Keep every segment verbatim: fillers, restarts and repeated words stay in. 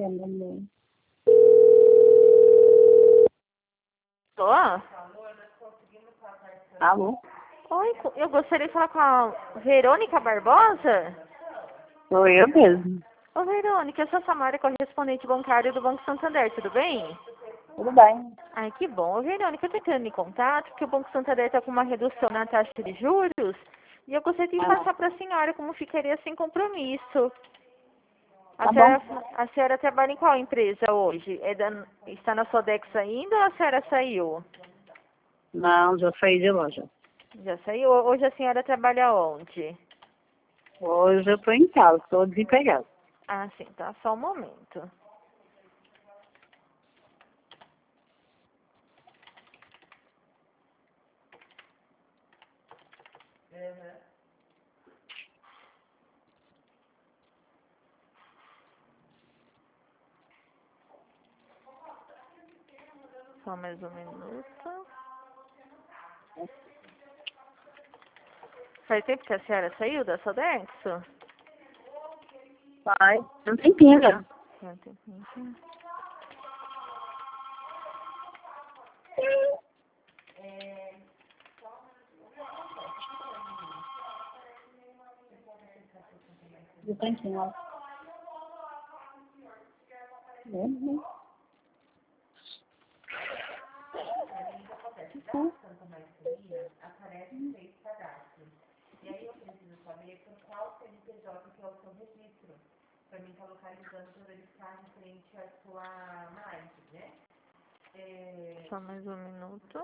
Tô? Alô? Oi, eu gostaria de falar com a Verônica Barbosa. Sou eu mesmo. Ô, Verônica, eu sou a Samara, correspondente bancário do Banco Santander, tudo bem? Tudo bem. Ai, que bom. Ô, Verônica, eu tô entrando em contato porque o Banco Santander está com uma redução na taxa de juros e eu gostaria de Ah, passar para a senhora como ficaria sem compromisso. A tá senhora, bom. a senhora trabalha em qual empresa hoje? É da, está na Sodex ainda ou a senhora saiu? Não, já saí de loja. Já saiu? Hoje a senhora trabalha onde? Hoje eu tô em casa, tô desempregada. Ah, sim, tá. Só um momento. Só mais um minuto. Faz tempo que a senhora saiu da Sodexo? Vai, não tem pinga. Tem um tempinho. Não tem pinga. Mesmo? Só mais um minuto.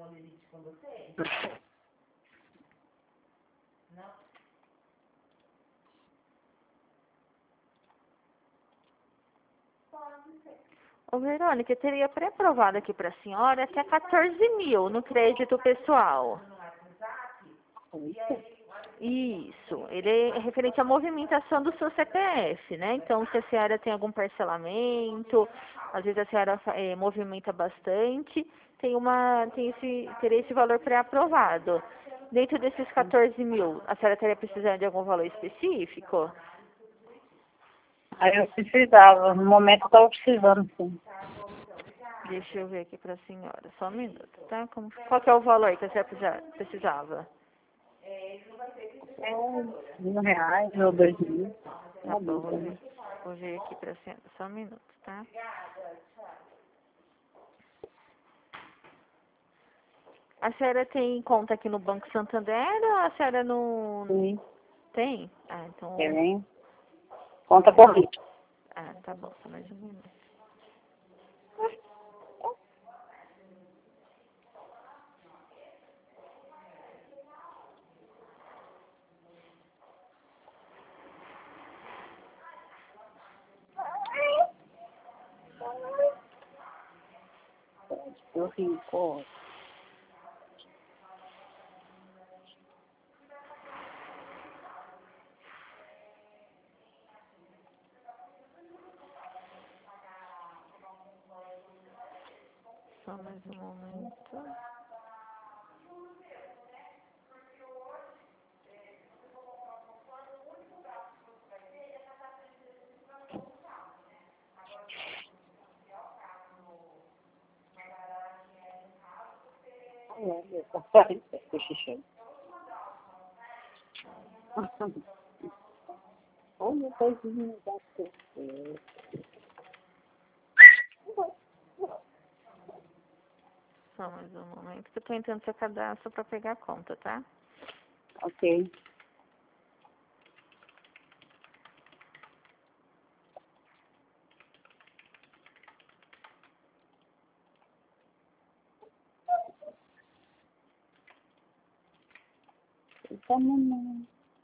Ô, Verônica, eu teria pré-aprovado aqui para a senhora até quatorze mil no crédito pessoal. Isso, ele é referente à movimentação do seu C P F, né? Então, se a senhora tem algum parcelamento, às vezes a senhora eh, movimenta bastante, tem uma, tem esse, teria esse valor pré-aprovado. Dentro desses quatorze mil, a senhora teria precisado de algum valor específico? Aí eu precisava, no momento eu tava precisando, sim. Deixa eu ver aqui para a senhora, só um minuto, tá? Como, qual que é o valor que a senhora precisa- precisava? É mil reais ou dois mil. Tá bom, vou ver, vou ver aqui para a senhora, só um minuto, tá? A senhora tem conta aqui no Banco Santander ou a senhora não Sim, tem? Ah, então. tem. Conta corrente. Ah, tá bom, só mais um minuto. Eu rico. Só mais um momento. Tô xixi. Olha, coisinha da pessoa. Só mais um momento que eu tô entrando no seu cadastro para pegar a conta, tá? Ok. Tá, mamãe.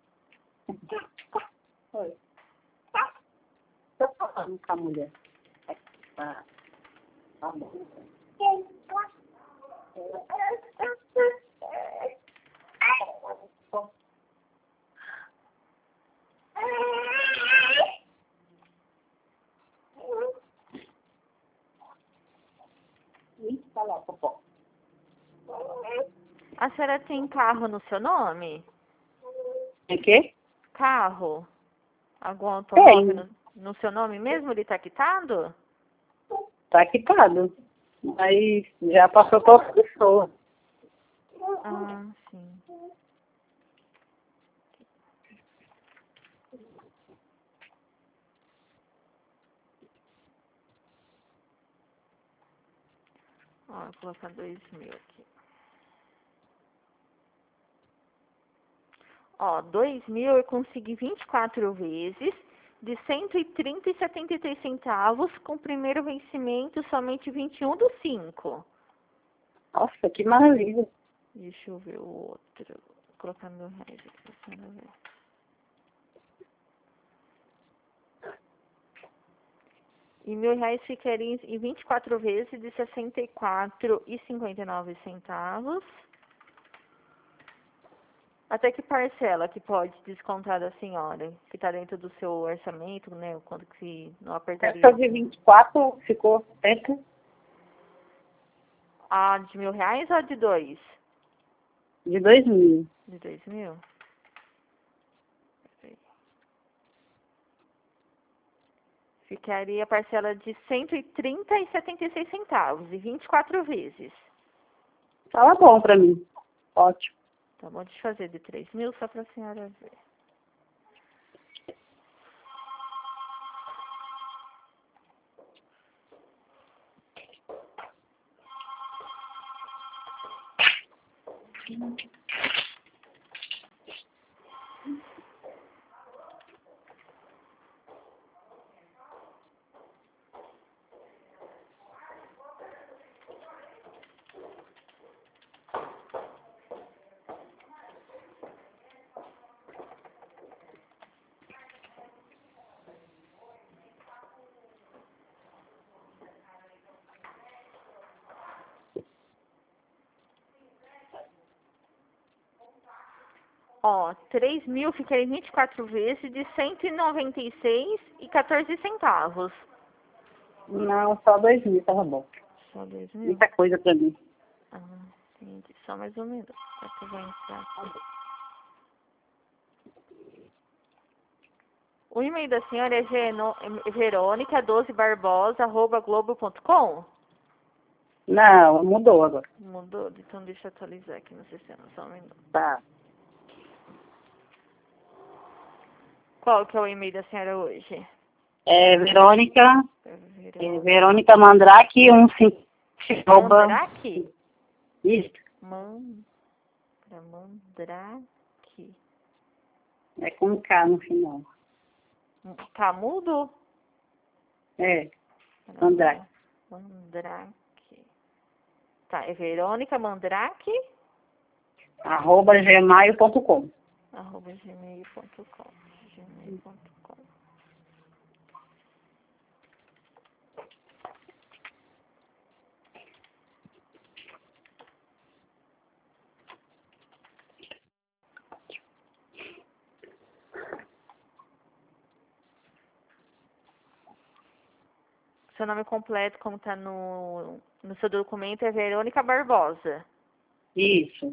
Oi. Tô falando com a mulher. Tá, tá bom. Ih, tá lá, popó. A senhora tem carro no seu nome? É quê? Carro? Algum automóvel? Tem. No... No seu nome mesmo ele tá quitado? Tá quitado. Mas já passou para outra pessoa. Ah, sim. Ó, vou colocar dois mil aqui. Ó, dois mil eu consegui vinte e quatro vezes, de cento e trinta e setenta e três centavos, com o primeiro vencimento somente vinte e um do cinco. Nossa, que maravilha. Deixa eu ver o outro. Vou colocar mil reais aqui, pra senhora ver. E mil reais ficaria em vinte e quatro vezes de sessenta e quatro reais e cinquenta e nove centavos. Até que parcela que pode descontar da senhora? Que está dentro do seu orçamento, né? Quanto que não apertaria? Essa de vinte e quatro ficou certo? A de mil reais ou a de dois? De dois mil. De dois mil? Peraí. Ficaria a parcela de cento e trinta e setenta e seis centavos, e vinte e quatro vezes. Fala bom pra mim. Ótimo. Tá bom, deixa eu fazer de três mil só para a senhora ver. Ó, três mil ficaria em vinte e quatro vezes de cento e noventa e seis e quatorze centavos. Não, só dois mil, tava bom. Só dois mil? Muita coisa pra mim. Ah, entendi. Só mais um minuto. Só que eu vou entrar aqui. O e-mail da senhora é geno- verônica doze barbosa arroba globo ponto com? Não, mudou agora. Mudou? Então deixa eu atualizar aqui no sistema, só um minuto. Tá. Qual que é o e-mail da senhora hoje? É Verônica, é, Verônica Verônica Mandrake, um cinco, arroba, Mandrake? isso, Mandra, Mandrake. é com K no final. Camudo? É, Mandrake. Mandrake. Tá, é Verônica Mandrake, Arroba gmail ponto com. arroba gmail ponto com. gmail ponto com. Seu nome completo, como tá no, no seu documento, é Verônica Barbosa. Isso.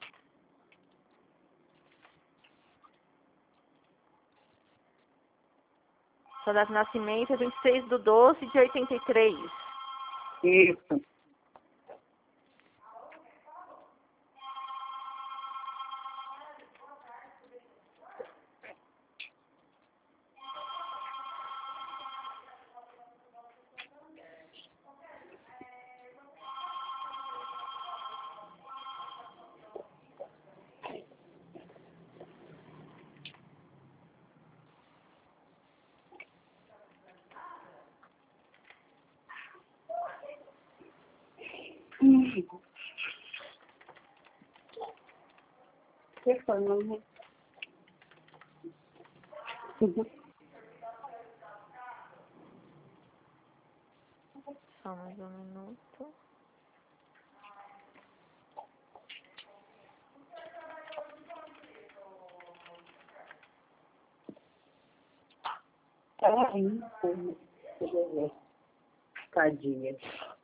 Sua data de nascimento é vinte e seis de doze de oitenta e três. Isso. Que foi, mamãe? Só mais um minuto. Tá rindo, pô. Tadinha.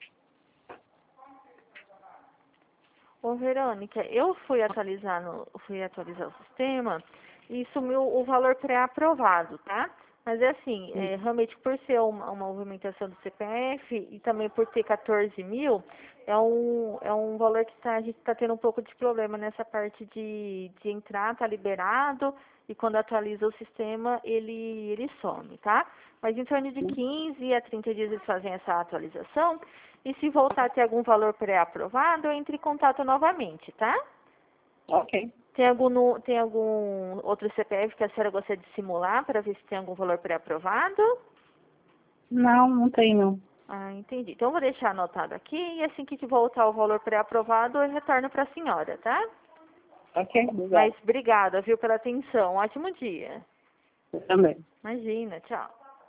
Ô, Verônica, eu fui atualizar, no, fui atualizar o sistema e sumiu o valor pré-aprovado, tá? Mas é assim, é, realmente por ser uma, uma movimentação do C P F e também por ter quatorze mil, é um, é um valor que tá, a gente está tendo um pouco de problema nessa parte de, de entrar, tá liberado, e quando atualiza o sistema, ele, ele some, tá? Mas em torno de quinze a trinta dias eles fazem essa atualização, e se voltar a ter algum valor pré-aprovado, entre em contato novamente, tá? Ok. Tem algum, nu- tem algum outro C P F que a senhora gostaria de simular para ver se tem algum valor pré-aprovado? Não, não tenho. Ah, entendi. Então, eu vou deixar anotado aqui e assim que voltar o valor pré-aprovado, eu retorno para a senhora, tá? Ok, obrigada. Mas obrigada, viu, pela atenção. Ótimo dia. Eu também. Imagina, tchau.